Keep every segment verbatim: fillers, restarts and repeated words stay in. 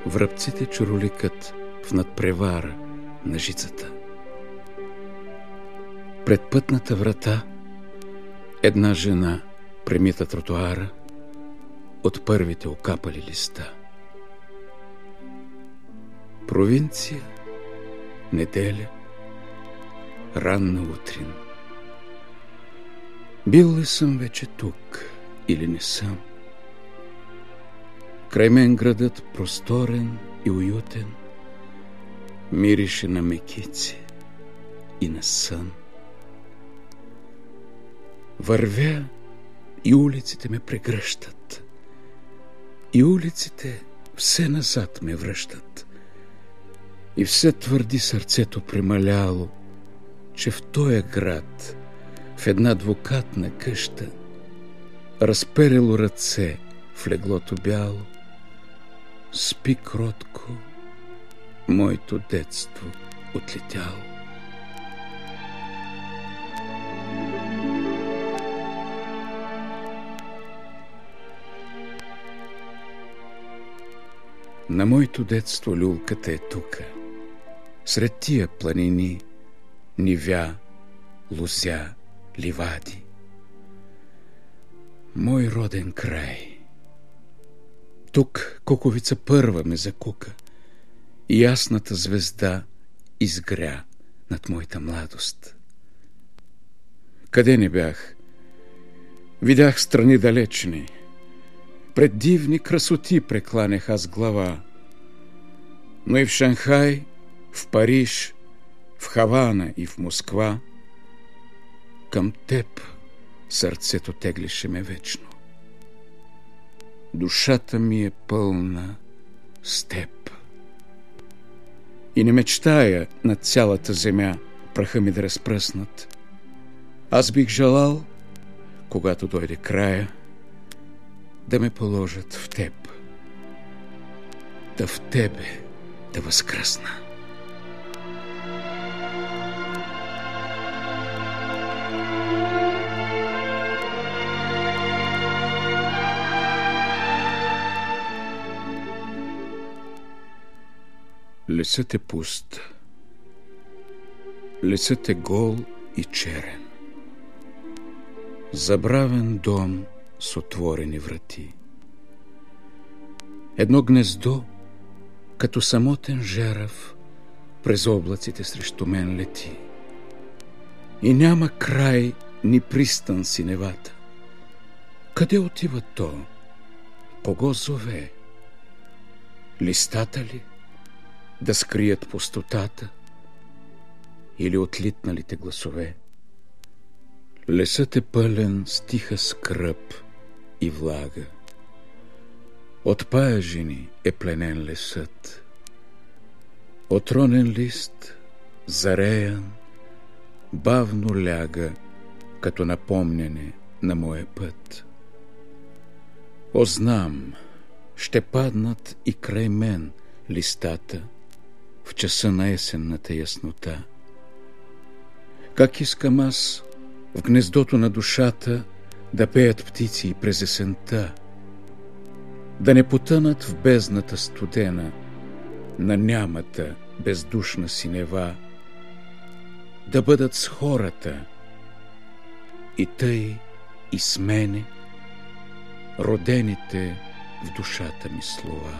Връбците чуроликат в надпревара на жицата. Пред пътната врата една жена премита тротоара от първите окапали листа. Провинция, неделя, ранна утрин. Бил ли съм вече тук или не съм? Край мен градът просторен и уютен мирише на мекици и на сън. Вървя и улиците ме прегръщат, и улиците все назад ме връщат, и все твърди сърцето премаляло, че в тоя град, в една двукатна къща, разперило ръце в леглото бяло, спи кротко моето детство отлетяло. На моето детство люлката е тука, сред тия планини, нивя, лузя, ливади. Мой роден край. Тук куковица първа ме закука и ясната звезда изгря над моята младост. Къде не бях? Видях страни далечни. Пред дивни красоти прекланях аз глава. Но и в Шанхай, в Париж, в Хавана и в Москва към теб сърцето теглише ме вечно. Душата ми е пълна с теб. И не мечтая над цялата земя праха ми да разпръснат. Аз бих желал, когато дойде края, да ме положат в теб, да в тебе да възкръсна. Лесът е пуст. Лесът е гол и черен. Забравен дом с отворени врати. Едно гнездо, като самотен жерав, през облаците срещу мен лети. И няма край ни пристан синевата. Къде отива то? Кого зове? Листата ли да скрият пустотата или отлитналите гласове? Лесът е пълен с тиха скръб и влага. От паяжини е пленен лесът. Отронен лист, зареян, бавно ляга, като напомняне на моя път. О, знам, ще паднат и край мен листата в часа на есенната яснота. Как искам аз в гнездото на душата да пеят птици през есента, да не потънат в бездната студена на нямата бездушна синева, да бъдат с хората и тъй и с мене родените в душата ми слова.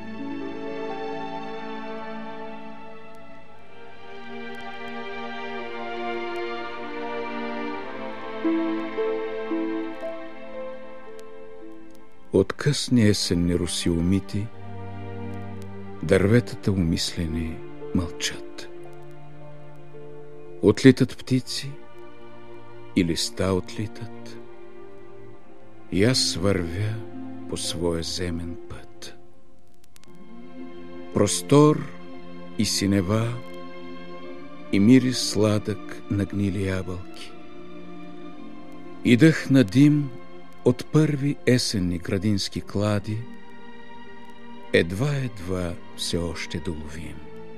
От късни есенни роси умити, дърветата умислени мълчат. Отлитат птици и листа отлитат, и аз вървя по своя земен път. Простор и синева и мирис сладък на гнили ябълки, и дъх на дим от първи есенни градински клади, едва-едва все още доловим.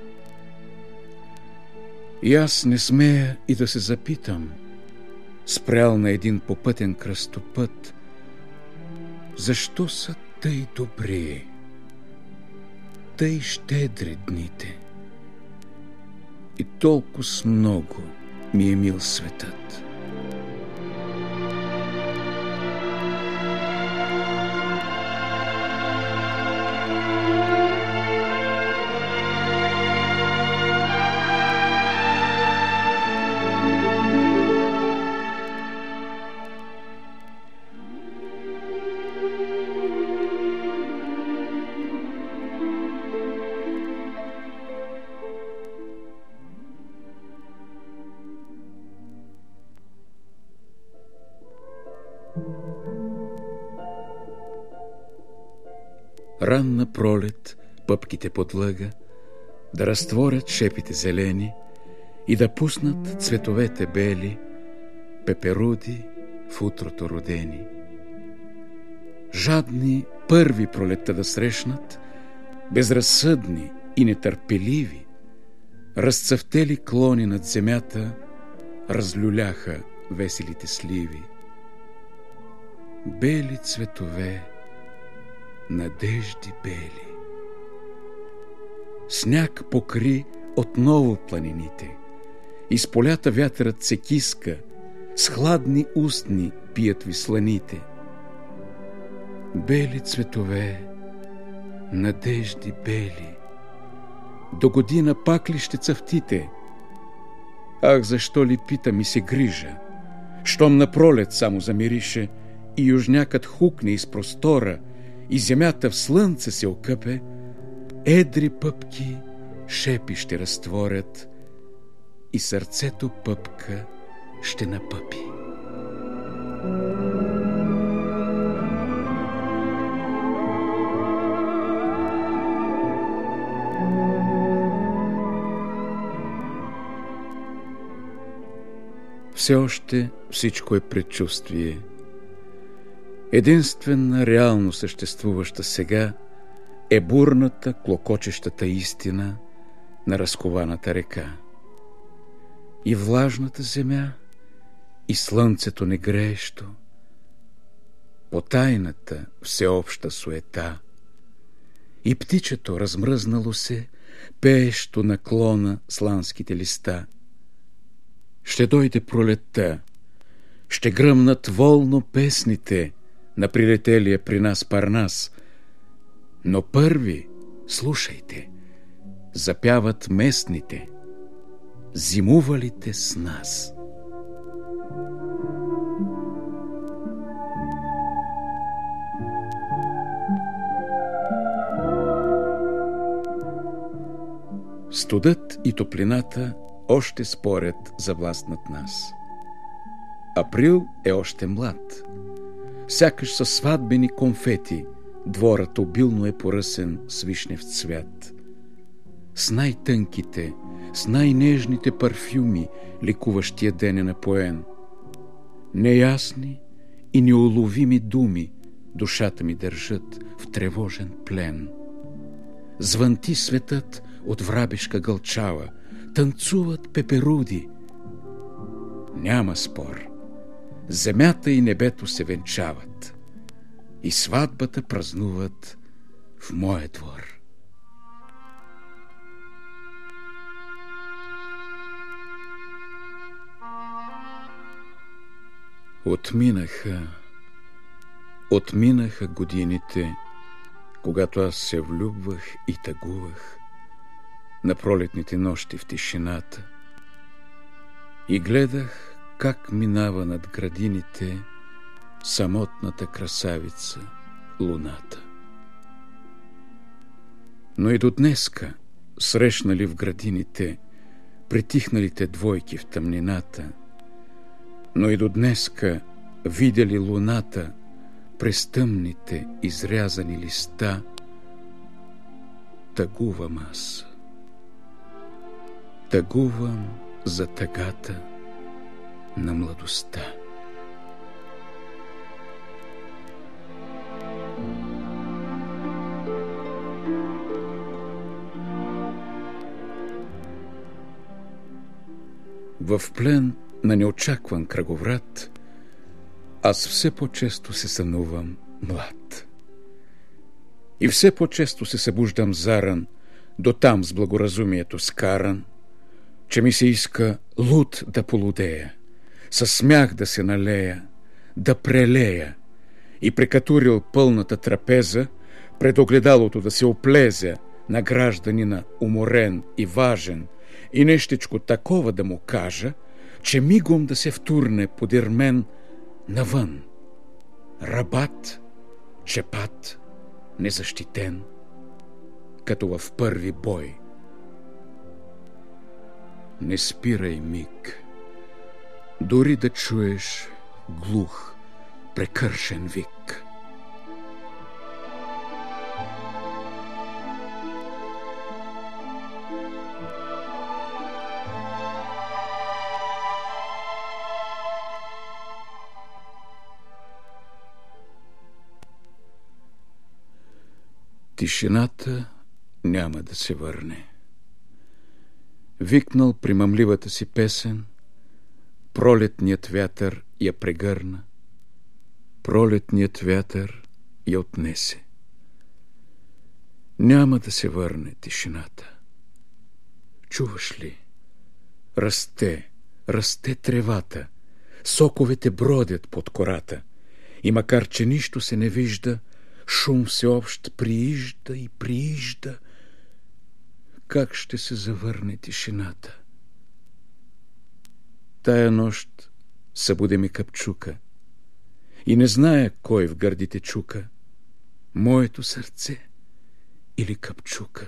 И аз не смея и да се запитам, спрял на един попътен кръстопът, защо са тъй добри? тъй щедри дните и толкова с много ми е мил светът. Ранна пролет пъпките подлъга да разтворят шепите зелени и да пуснат цветовете бели, пеперуди в утрото родени. Жадни първи пролетта да срещнат, безразсъдни и нетърпеливи, разцъфтели клони над земята, разлюляха веселите сливи. Бели цветове, надежди бели. Сняг покри отново планините, из полята вятърът се киска, с хладни устни пият висланите. Бели цветове, надежди бели, до година пак ли ще цъфтите? Ах, защо ли пита ми се грижа, щом на пролет само замирише и южнякът хукне из простора и земята в слънце се окъпе, едри пъпки шепи ще разтворят и сърцето пъпка ще напъпи. Все още всичко е предчувствие. Единствена реално съществуваща сега е бурната, клокочещата истина на разкованата река. И влажната земя, и слънцето негреещо, потайната всеобща суета, и птичето размръзнало се, пеещо на клона сланските листа. Ще дойде пролетта, ще гръмнат волно песните на прилетелия при нас Парнас, но първи, слушайте, запяват местните, зимувалите с нас. Студът и топлината още спорят за власт над нас. Април е още млад. Сякаш със сватбени конфети дворът обилно е поръсен с вишнев цвят. С най-тънките, с най-нежните парфюми лекуващия ден е напоен. Неясни и неуловими думи душата ми държат в тревожен плен. Звънти светът от врабешка гълчава, танцуват пеперуди. Няма спор. Земята и небето се венчават и сватбата празнуват в моя двор. Отминаха, отминаха годините, когато аз се влюбвах и тъгувах на пролетните нощи в тишината и гледах как минава над градините самотната красавица луната. Но и до днеска, срещнали в градините притихналите двойки в тъмнината, но и до днеска видели луната през тъмните изрязани листа, тъгувам аз. Тъгувам за тъгата на младостта. В плен на неочакван кръговрат аз все по-често се сънувам млад. И все по-често се събуждам заран, до там с благоразумието скаран, че ми се иска луд да полудея, със смях да се налея, да прелея и прекатурил пълната трапеза, пред огледалото да се оплезя на гражданина уморен и важен и нещичко такова да му кажа, че мигом да се втурне подир мен навън. Рабат, чепат, незащитен, като в първи бой. Не спирай миг, дори да чуеш глух, прекършен вик. Тишината няма да се върне. Викнал примамливата си песен, пролетният вятър я прегърна, пролетният вятър я отнесе. Няма да се върне тишината. Чуваш ли? Расте, расте тревата, соковете бродят под кората и макар че нищо се не вижда, шум всеобщ приижда и приижда. Как ще се завърне тишината? Тая нощ събуди ми капчука и не зная кой в гърдите чука, моето сърце или капчука.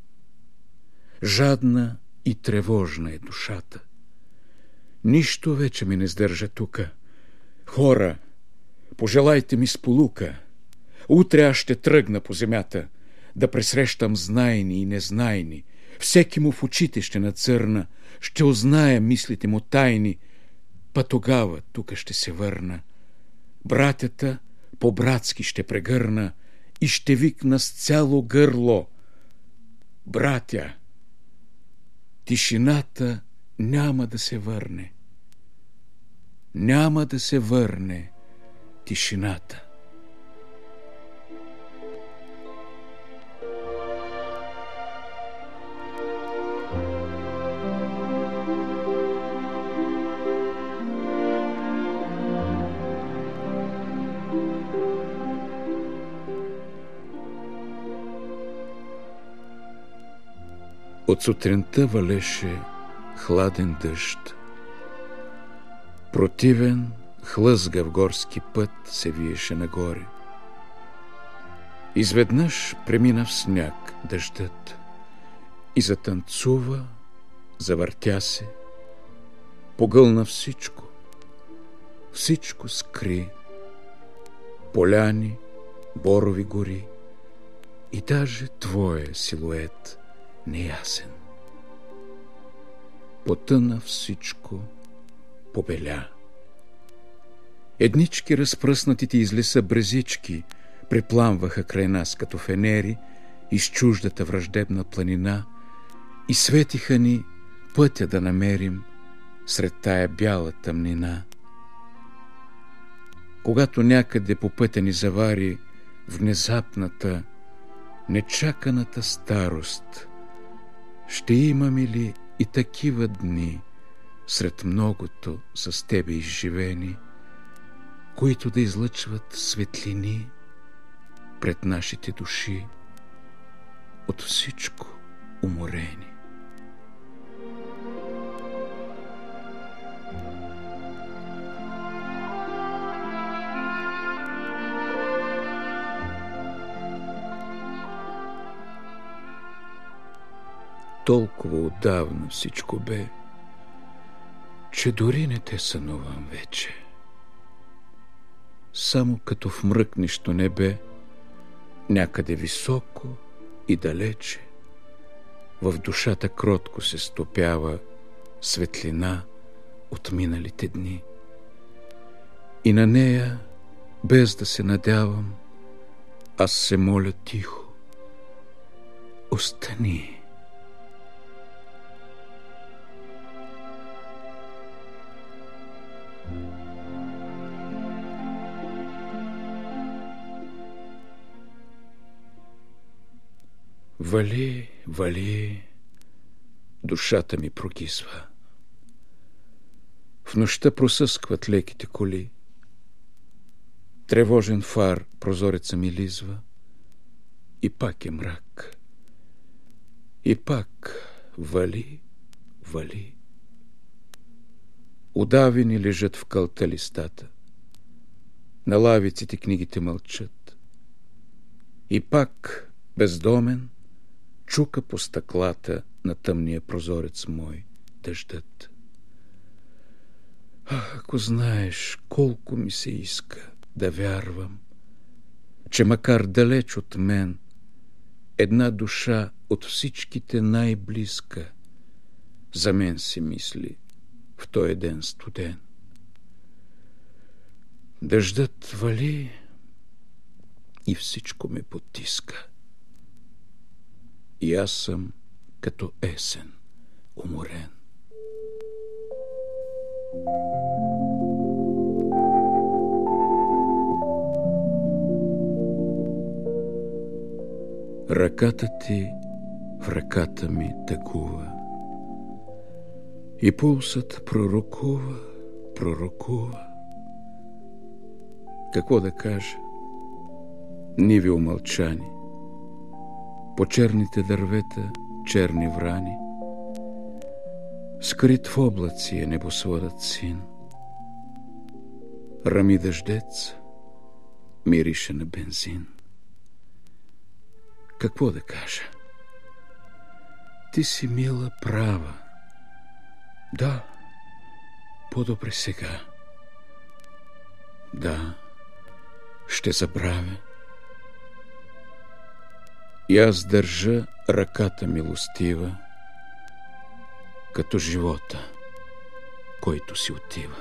Жадна и тревожна е душата. Нищо вече ми не сдържа тука. Хора, пожелайте ми сполука. Утре аз ще тръгна по земята, да пресрещам знайни и незнайни. Всеки му в очите ще нацърна, ще узная мислите му тайни. Па тогава тука ще се върна. Братята по-братски ще прегърна и ще викна с цяло гърло: братя, тишината няма да се върне. Няма да се върне тишината. От сутринта валеше хладен дъжд. Противен, хлъзгав горски път се виеше нагоре. Изведнъж премина в сняг дъждът и затанцува, завъртя се, погълна всичко, всичко скри, поляни, борови гори и даже твоя силует неясен. Потъна всичко, побеля. Еднички разпръснатите из леса брезички препламваха край нас като фенери из чуждата враждебна планина и светиха ни пътя да намерим сред тая бяла тъмнина. Когато някъде по пътя ни завари внезапната, нечаканата старост, ще имаме ли и такива дни сред многото с тебе изживени, които да излъчват светлини пред нашите души, от всичко уморени? Толкова отдавна всичко бе, че дори не те сънувам вече. Само като в мръкнещо небе, някъде високо и далече, в душата кротко се стопява светлина от миналите дни. И на нея, без да се надявам, аз се моля тихо: остани. Вали, вали, душата ми прогизва. В нощта просъскват леките коли. Тревожен фар прозореца ми лизва. И пак е мрак. И пак вали, вали. Удавени лежат в кълта листата. На лавиците книгите мълчат. И пак бездомен чука по стъклата на тъмния прозорец мой дъждът. Ах, ако знаеш колко ми се иска да вярвам, че макар далеч от мен една душа от всичките най-близка за мен си мисли в този ден студен. Дъждът вали и всичко ме потиска. И аз съм като есен, уморен. Ръката ти в ръката ми тъкува и пулсът пророкува, пророкува. Какво да кажа? Ниви умълчани, по черните дървета черни врани, скрит в облаци е небосводът син. Рами дъждец, мирише на бензин. Какво да кажа? Ти си мила права. Да, по-добре сега. Да, ще забравя. И аз държа ръката милостива, като живота, който си отива.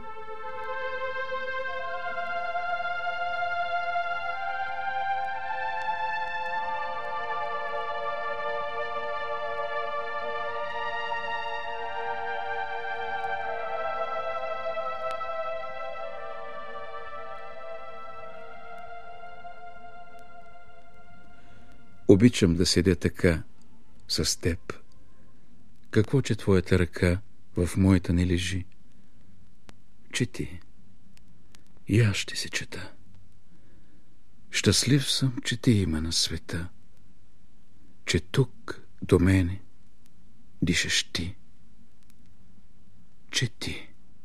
Обичам да седя така с теб. Какво, че твоята ръка в моята не лежи? Чети. И аз ще се чета. Щастлив съм, че те има на света, че тук до мене дишаш ти. Чети.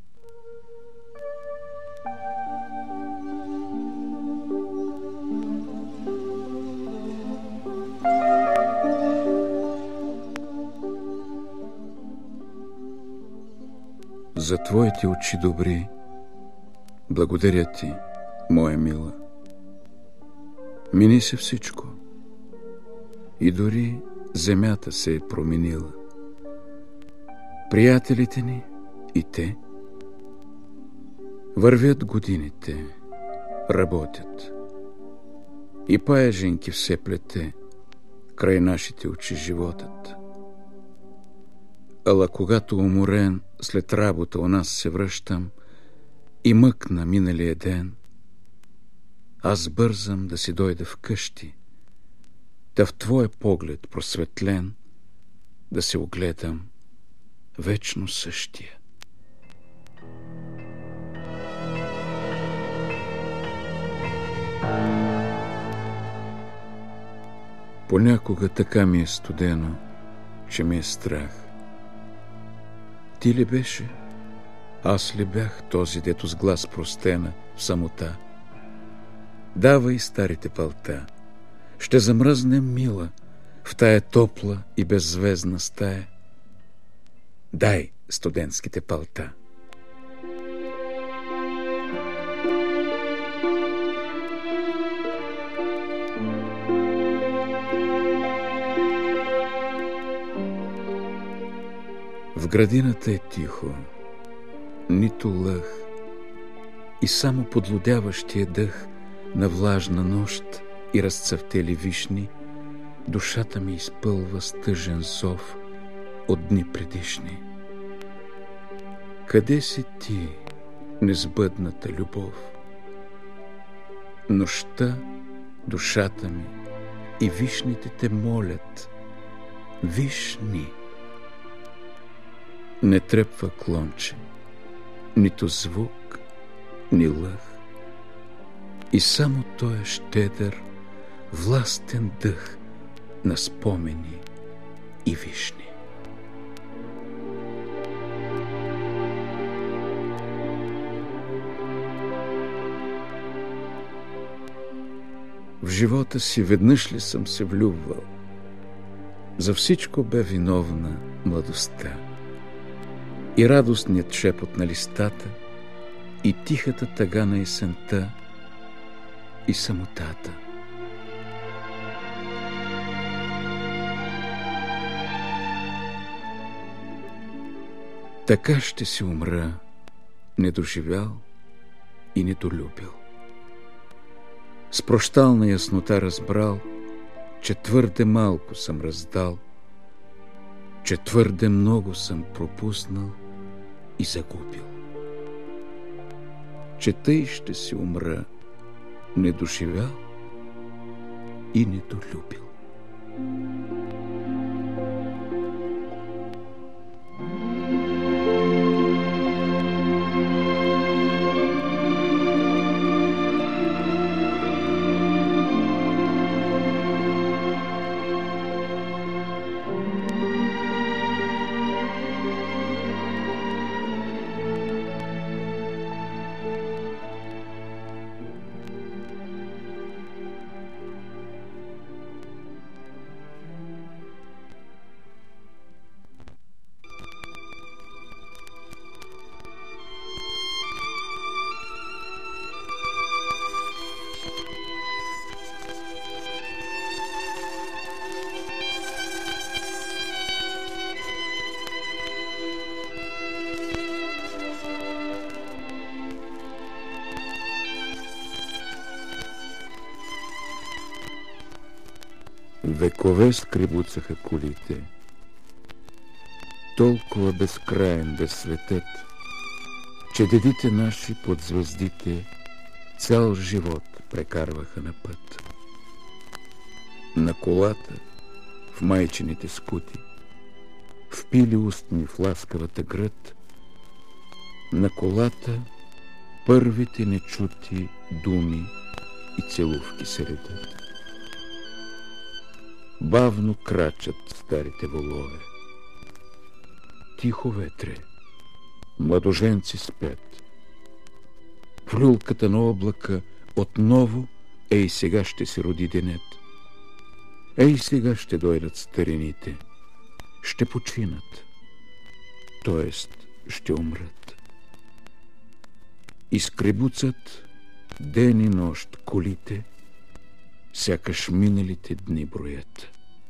За твоите очи добри, благодаря ти, моя мила. Мини се всичко и дори земята се е променила. Приятелите ни и те вървят годините, работят и паеженки все плете край нашите очи животът. Ала когато уморен след работа у нас се връщам и мъкна миналия ден, аз бързам да си дойда вкъщи, да в твоя поглед просветлен да се огледам вечно същия. Понякога така ми е студено, че ми е страх. Ти ли беше? Аз ли бях този, дето с глас простена в самота? Давай старите палта, ще замръзнем, мила, в тая топла и беззвездна стая. Дай студентските палта. В градината е тихо, нито лъх и само подлудяващия дъх на влажна нощ и разцъфтели вишни душата ми изпълва с тъжен зов от дни предишни. Къде си ти, несбъдната любов? Нощта душата ми и вишните те молят: виж ни. Не трепва клонче, нито звук, ни лъх, и само той е щедър, властен дъх на спомени и вишни. В живота си веднъж ли съм се влюбвал? За всичко бе виновна младостта. И радостният шепот на листата, и тихата тъга на есента, и самотата. Така ще си умра, недоживял и недолюбил. С прощална яснота разбрал, че твърде малко съм раздал, че твърде много съм пропуснал и загубил. Че тъй ще си умра, недоживял и недолюбил. Векове скребуцаха колите, толкова безкраен бе светът, че дедите наши под звездите цял живот прекарваха на път. На колата, в майчините скути, впили устни в ласкавата гръд, на колата първите нечути думи и целувки се редят. Бавно крачат старите волове. Тихо ветре, младоженци спят. В люлката на облака отново ей сега ще се роди денят. Ей сега ще дойдат старините, ще починат, т.е. ще умрат. Изкребуцат ден и нощ колите, сякаш миналите дни броят.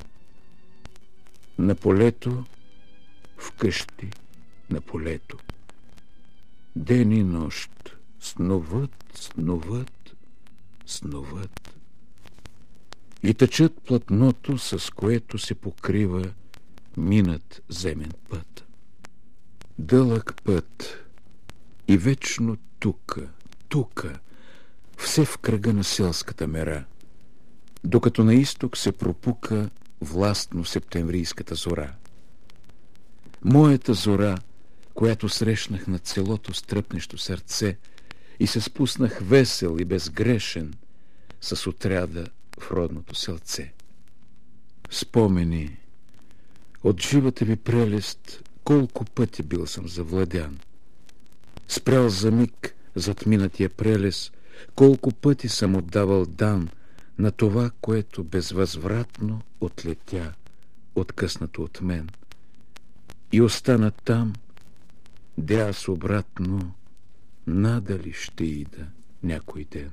На полето, вкъщи, на полето, ден и нощ снуват, снуват, снуват и тъчат платното, с което се покрива минат земен път. Дълъг път и вечно тука, тука, все в кръга на селската мера, докато на изток се пропука властно септемврийската зора. Моята зора, която срещнах над селото с тръпнещо сърце и се спуснах весел и безгрешен с отряда в родното селце. Спомени от живата ви прелест, колко пъти бил съм завладян. Спрял за миг зад минатия прелес, колко пъти съм отдавал дан на това, което безвъзвратно отлетя, откъснато от мен, и остана там, де аз обратно надали ще ида някой ден.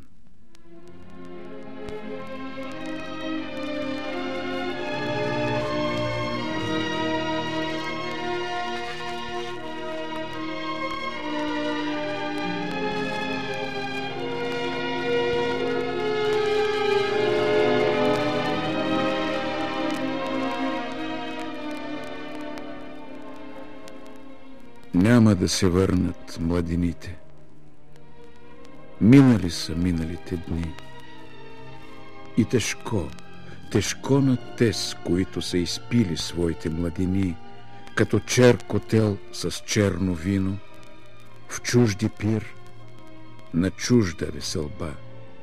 Няма да се върнат младините. Минали са миналите дни. И тежко, тежко на тез, които са изпили своите младини, като чер котел с черно вино, в чужди пир, на чужда веселба.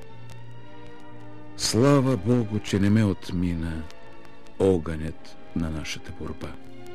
Слава Богу, че не ме отмина огънят на нашата борба.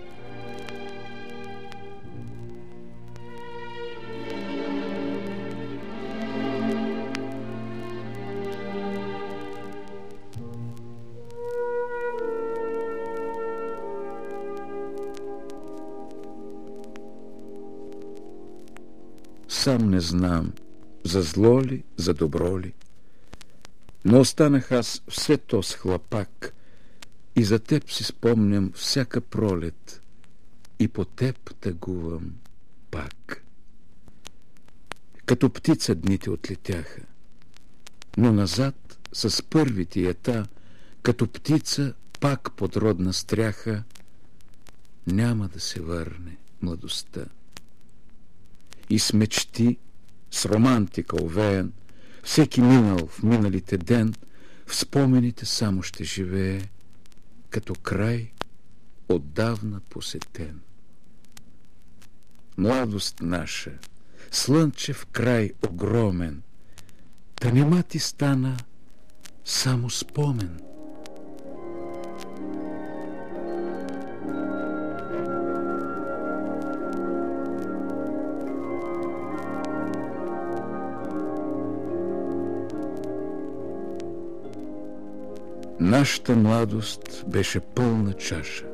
Сам не знам, за зло ли, за добро ли, но останах аз все то с хлапак и за теб си спомням всяка пролет и по теб тъгувам пак. Като птица дните отлетяха, но назад с първите ята, като птица пак под родна стряха, няма да се върне младостта. И с мечти, с романтика овеян, всеки минал в миналите ден, в спомените само ще живее, като край отдавна посетен. Младост наша, слънчев край огромен, та нема ти стана само спомен. Нашата младост беше пълна чаша.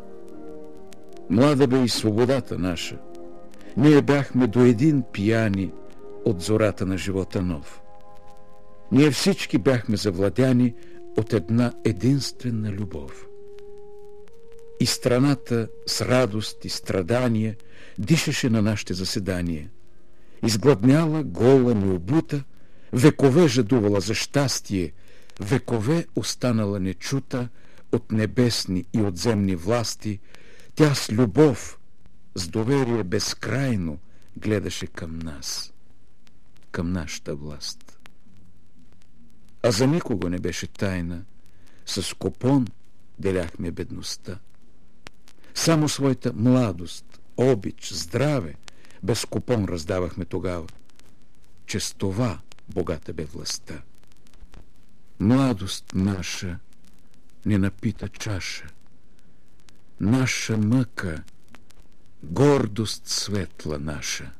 Млада бе и свободата наша. Ние бяхме до един пияни от зората на живота нов. Ние всички бяхме завладяни от една единствена любов. И страната с радост и страдание дишаше на нашите заседания. Изгладняла, гола, необута, векове жадувала за щастие, векове останала нечута от небесни и от земни власти, тя с любов, с доверие безкрайно гледаше към нас, към нашата власт. А за никого не беше тайна, с купон деляхме бедността. Само своята младост, обич, здраве без купон раздавахме тогава, че с това богата бе властта. Младост наша не напита чаша, наша мъка, гордост светла наша.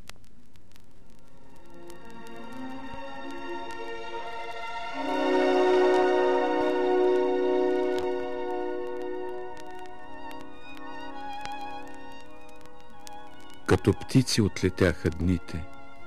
Като птици отлетяха дните,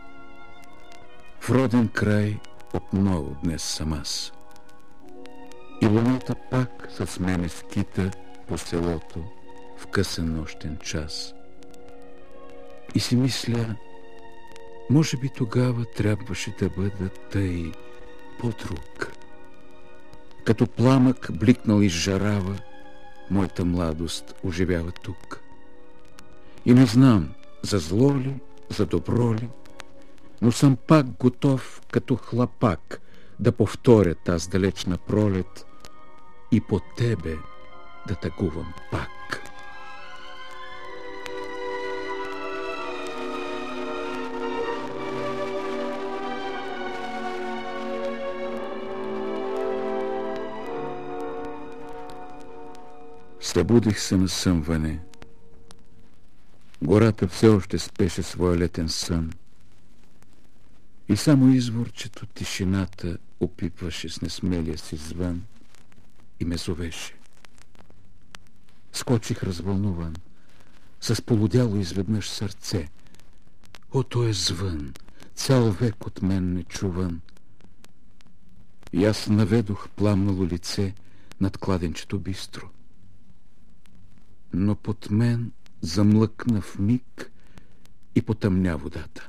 в роден край отново днес съм аз. И луната пак с мене скита по селото в късен нощен час. И си мисля, може би тогава трябваше да бъда тъй по-друг. Като пламък бликнал изжарава, моята младост оживява тук. И не знам, за зло ли, за добро ли, но съм пак готов като хлапак да повторя таз далечна пролет и по тебе да тъгувам пак. Събудих се на съмване. Гората все още спеше своя летен сън. И само изворчето тишината опипваше с несмелия си звън и ме зовеше. Скочих развълнуван, с полудяло изведнъж сърце. О, той е звън, цял век от мен не чуван. И аз наведох пламнало лице над кладенчето бистро. Но под мен замлъкна в миг и потъмня водата.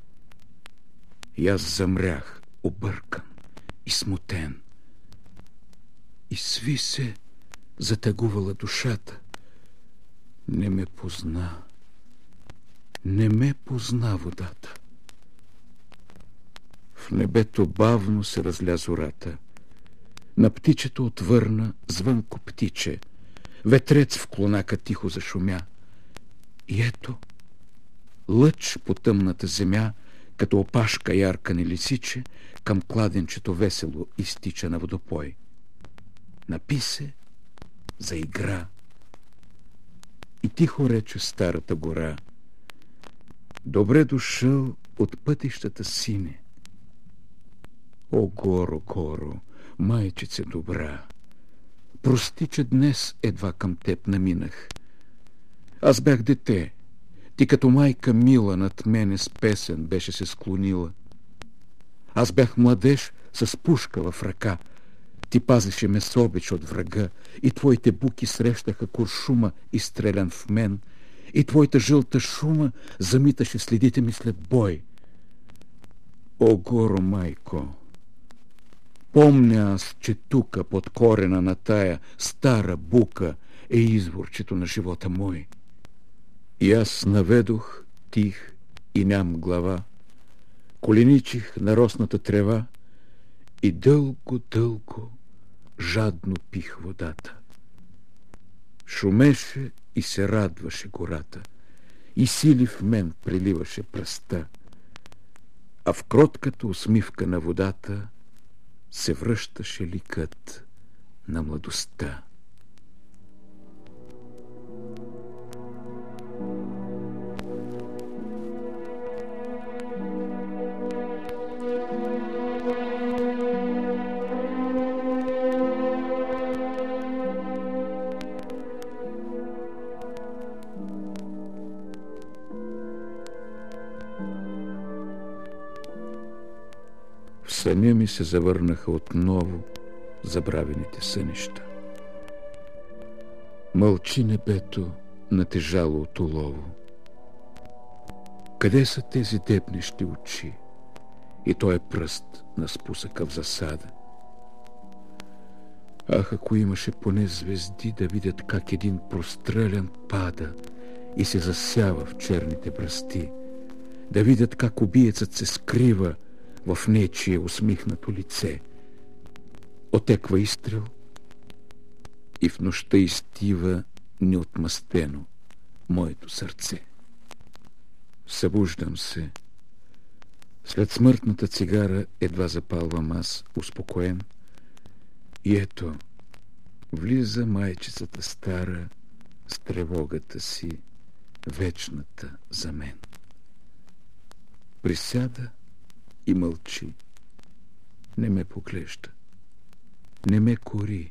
И аз замрях, объркан и смутен. И сви се затъгувала душата. Не ме позна. Не ме позна водата. В небето бавно се разля зората. На птичето отвърна звънко птиче, ветрец в клонака тихо зашумя. И ето, лъч по тъмната земя, като опашка ярка не лисиче, към кладенчето весело изтича на водопой. Напи се, заигра и тихо рече старата гора: добре дошъл от пътищата сине. О, горо, горо, майчице добра, прости, че днес едва към теб наминах. Аз бях дете, ти като майка мила над мене с песен беше се склонила. Аз бях младеж с пушка в ръка, ти пазеше ме с обич от врага, и твоите буки срещаха куршума, изстрелян в мен, и твоята жълта шума замиташе следите ми след бой. О, горо, майко, помня аз, че тука под корена на тая стара бука е изворчето на живота мой. И аз наведох тих и ням глава, коленичих на росната трева и дълго, дълго, жадно пих водата. Шумеше и се радваше гората, и сили в мен приливаше пръста, а в кротката усмивка на водата се връщаше ликът на младостта. В съня ми се завърнаха отново забравените сънища. Мълчи небето, натежало от улово. Къде са тези дебнещи очи и той е пръст на спусъка в засада? Ах, ако имаше поне звезди да видят как един прострелян пада и се засява в черните бръсти, да видят как убиецът се скрива в нечие усмихнато лице. Отеква изстрел и в нощта изтива неотмъстено моето сърце. Събуждам се. След смъртната цигара едва запалвам аз, успокоен. И ето, влиза майчицата стара с тревогата си, вечната за мен. Присяда и мълчи. Не ме поглежда. Не ме кори.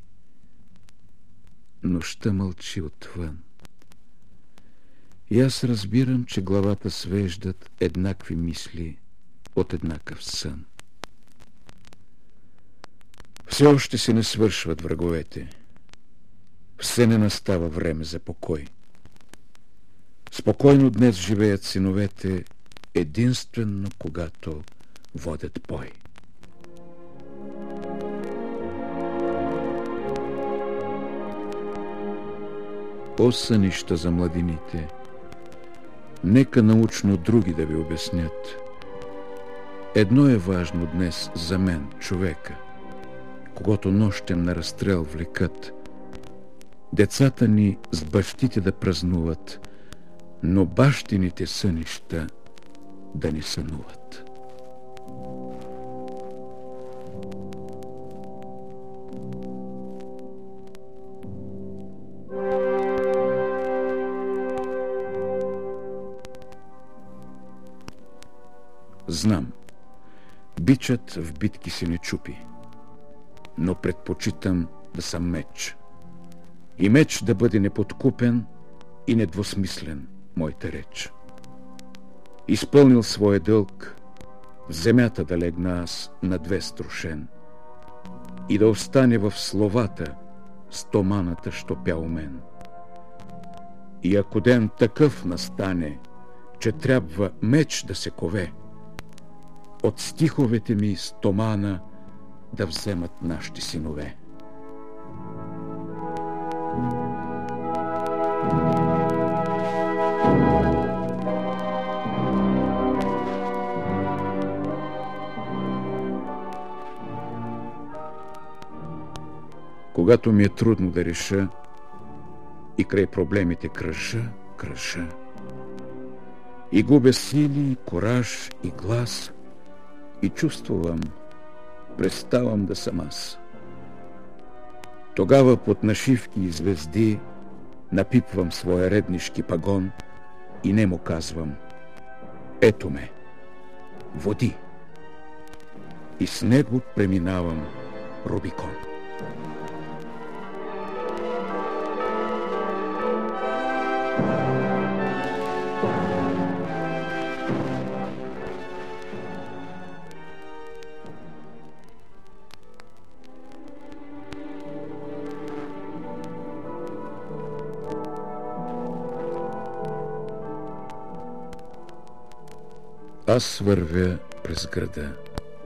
Нощта мълчи отвън. И аз разбирам, че главата свеждат еднакви мисли от еднакъв сън. Все още се не свършват враговете. Все не настава време за покой. Спокойно днес живеят синовете, единствено когато водят бой. О, сънища за младините, нека научно други да ви обяснят. Едно е важно днес за мен, човека, когато нощем на разстрел влекат. Децата ни с бащите да празнуват, но бащините сънища да ни сънуват. Знам, бичът в битки се не чупи, но предпочитам да съм меч. И меч да бъде неподкупен и недвусмислен, моята реч. Изпълнил своя дълг, в земята да легна аз на две струшен и да остане в словата стоманата, що пя у мен. И ако ден такъв настане, че трябва меч да се кове, от стиховете ми стомана да вземат нашите синове. Когато ми е трудно да реша и край проблемите кръша, кръша, и губя сили, кораж и глас, и чувствувам, преставам да съм аз. Тогава под нашивки и звезди напипвам своя реднишки пагон и не му казвам: ето ме, води. И с него преминавам Рубикон. Аз вървя през града.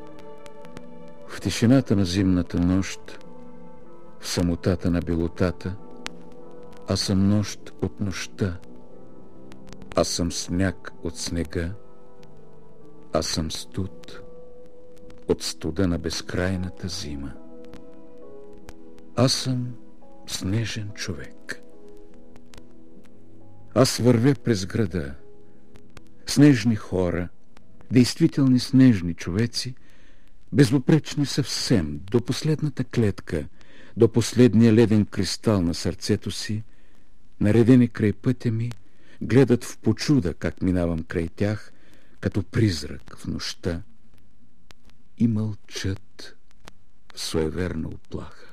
В тишината на зимната нощ, в самотата на белотата, аз съм нощ от нощта, аз съм сняг от снега, аз съм студ от студа на безкрайната зима. Аз съм снежен човек. Аз вървя през града. Снежни хора, действителни снежни човеци, безупречни съвсем, до последната клетка, до последния леден кристал на сърцето си, наредени край пътя ми, гледат в почуда как минавам край тях, като призрак в нощта, и мълчат в суеверна уплаха.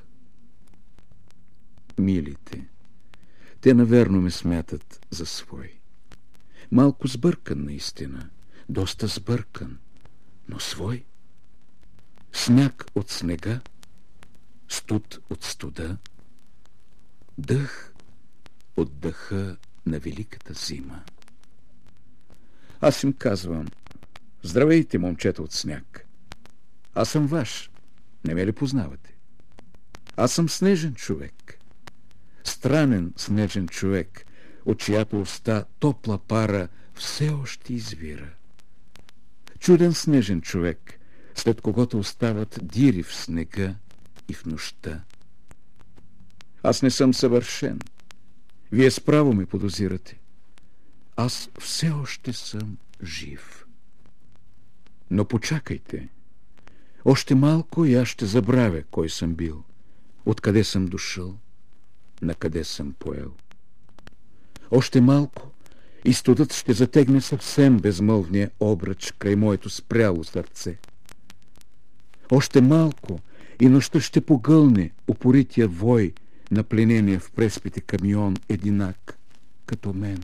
Милите, те наверно ме смятат за свой. Малко сбъркан наистина, доста сбъркан, но свой. Сняг от снега, студ от студа, дъх от дъха на великата зима. Аз им казвам: здравейте, момчета от сняг. Аз съм ваш, не ме ли познавате? Аз съм снежен човек. Странен снежен човек, от чиято уста топла пара все още извира. Чуден снежен човек, след когото остават дири в снега и в нощта. Аз не съм съвършен. Вие справо ме подозирате. Аз все още съм жив. Но почакайте. Още малко и аз ще забравя кой съм бил, откъде съм дошъл, накъде съм поел. Още малко и студът ще затегне съвсем безмълвния обръч край моето спряло сърце. Още малко и нощта ще погълне упорития вой на пленения в преспите камион единак, като мен.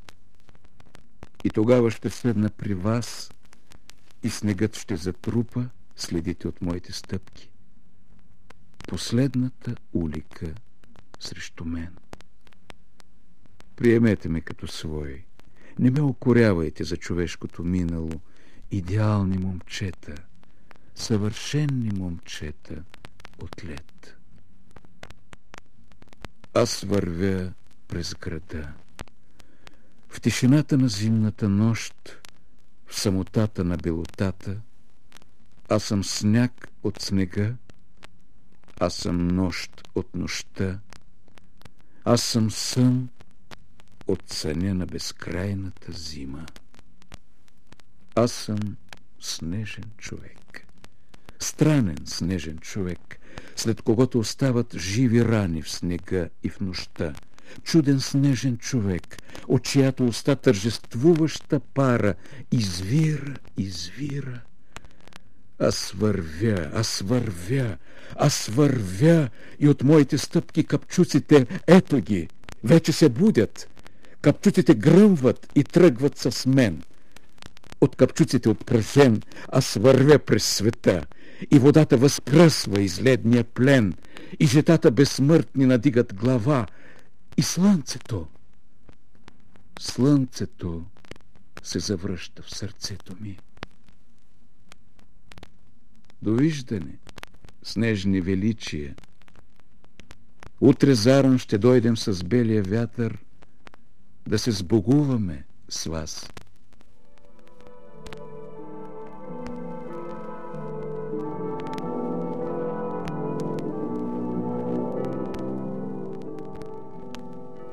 И тогава ще седна при вас и снегът ще затрупа следите от моите стъпки. Последната улика срещу мен. Приемете ме като свой. Не ме укорявайте за човешкото минало. Идеални момчета, съвършенни момчета от лед. Аз вървя през града. В тишината на зимната нощ, в самотата на белотата, аз съм сняг от снега, аз съм нощ от нощта, аз съм сън от съня на безкрайната зима. Аз съм снежен човек. Странен снежен човек, след когото остават живи рани в снега и в нощта. Чуден снежен човек, от чиято уста тържествуваща пара извира, извира. Аз вървя, аз вървя, аз вървя и от моите стъпки капчуците, ето ги, вече се будят. Капчуците гръмват и тръгват с мен. От капчуците откръжен аз вървя през света и водата възкръсва из ледния плен и жетата безсмъртни надигат глава и слънцето, слънцето се завръща в сърцето ми. Довиждане, снежни величия. Утре заран ще дойдем с белия вятър да се сбогуваме с вас.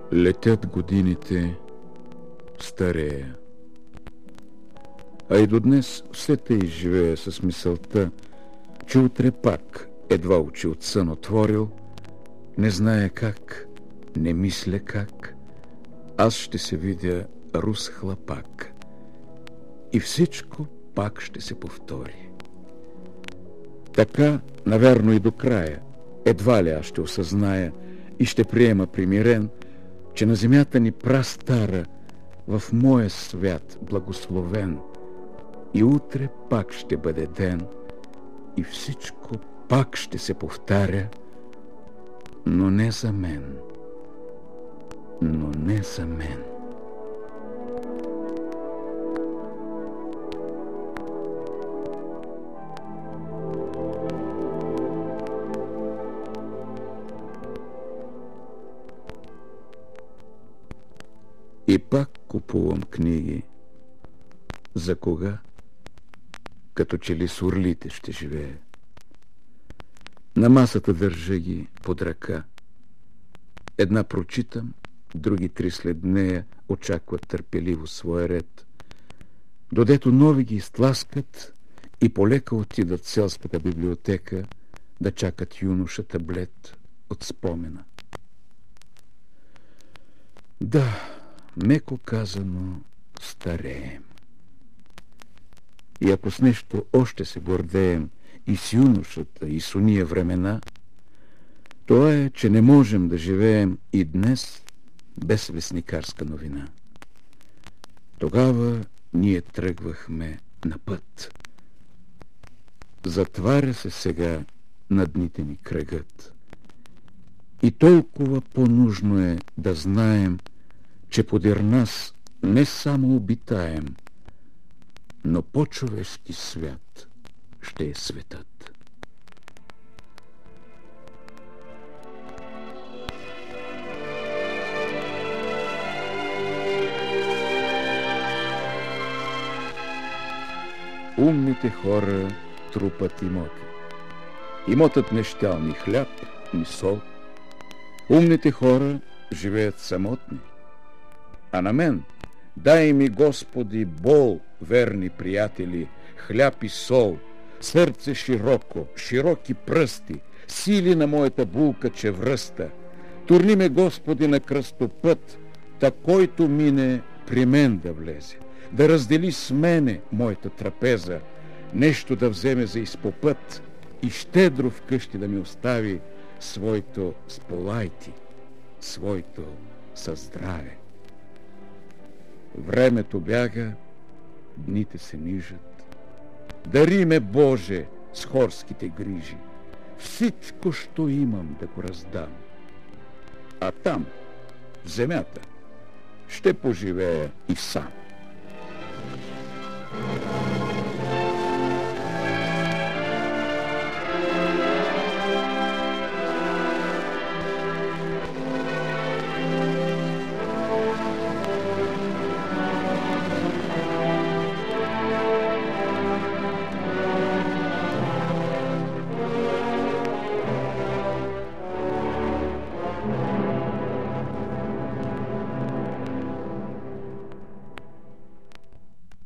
Летят годините, старея. А и до днес все тъй живея с мисълта, че утре пак едва очи от сън отворил, не зная как, не мисля как, аз ще се видя рус хлапак и всичко пак ще се повтори. Така, наверно и до края, едва ли аз ще осъзная и ще приема примирен, че на земята ни прастара, в моя свят благословен, и утре пак ще бъде ден, и всичко пак ще се повтаря, но не за мен, но не за мен. И пак купувам книги. За кога? Като че ли с орлите ще живее. На масата държа ги под ръка. Една прочитам, други три след нея очакват търпеливо своя ред. Додето нови ги изтласкат и полека отидат в селската библиотека да чакат юношата блед от спомена. Да, меко казано, стареем. И ако с нещо още се гордеем и с юношата, и с уния времена, това е, че не можем да живеем и днес без вестникарска новина. Тогава ние тръгвахме на път. Затваря се сега на дните ни кръгът. И толкова по-нужно е да знаем, че подир нас не само обитаем, но по-човешки свят ще е светът. Умните хора трупат имоти. Имотът не щял ни хляб, ни сол. Умните хора живеят самотни. А на мен дай ми, Господи, бол, верни приятели, хляб и сол, сърце широко, широки пръсти, сили на моята булка чевръста. Турни ме, Господи, на кръстопът, та който мине при мен да влезе, да раздели с мене моята трапеза, нещо да вземе за изпопът и щедро вкъщи да ми остави своето сполайти, своето създраве. Времето бяга, дните се нижат. Дари ме, Боже, с хорските грижи. Всичко, що имам, да го раздам. А там, в земята, ще поживея и сам.